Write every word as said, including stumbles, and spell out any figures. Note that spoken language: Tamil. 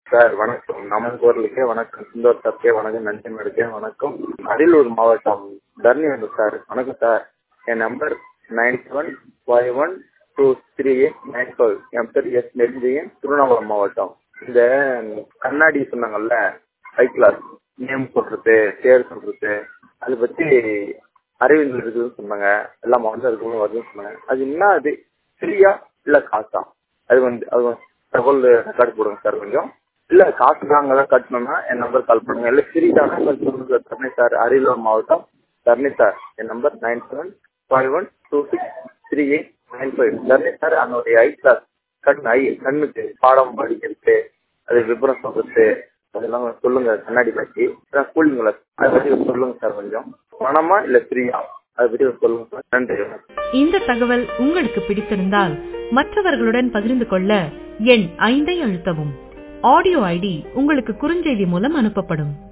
சார் வணக்கம். நமன் குரலுக்கே வணக்கம். சுந்தர் சார்க்கே வணக்கம். நன்றி மேடக்கே வணக்கம். அரியலூர் மாவட்டம் தர்ணி வந்து சார். வணக்கம் சார். என் number nine seven five one two three eight nine five. என் பேர் எஸ் நெடுஞ்செழியன், திருவண்ணாமலை மாவட்டம். இந்த கண்ணாடி சொன்னாங்கல்ல, ஹை கிளாஸ் நேம் சொல்றது, பேர் சொல்றது, அதை பற்றி அறிவியல் இருக்குதுன்னு சொன்னாங்க. எல்லா மாவட்டம் இருக்குன்னு வருதுன்னு சொன்னாங்க. அது என்ன, அது ஃப்ரீயா இல்லை காசா? அது வந்து அது தகவல் ரெக்கார்டு போடுங்க சார் கொஞ்சம். இல்லை காசு தான் அங்கே தான் கட்டணும்னா என் நம்பர் கால் பண்ணுங்க. இல்லை ஃப்ரீ தானே சொல்லுங்க. தர்ணி சார், அரியலூர் மாவட்டம் தர்ணி சார். என் number nine seven five one two six three eight nine five. தர்ணி சார், அதனுடைய ஐ கிளாஸ் கண் ஐ கண்ணுக்கு பாடம் படிக்கிறது, அது விபரம் சொல்றது, அதெல்லாம் சொல்லுங்க. கண்ணாடி பற்றி கூலிங் கிளாஸ் அதை பற்றி சொல்லுங்க சார். கொஞ்சம் பணமா இல்லை ஃப்ரீயா அதை பற்றி சொல்லுங்க சார். நன்றி. இந்த தகவல் உங்களுக்கு பிடித்திருந்தால் மற்றவர்களுடன் பகிர்ந்து கொள்ள எண் ஐந்தை அழுத்தவும். ஆடியோ ஐடி உங்களுக்கு குறுஞ்செய்தி மூலம் அனுப்பப்படும்.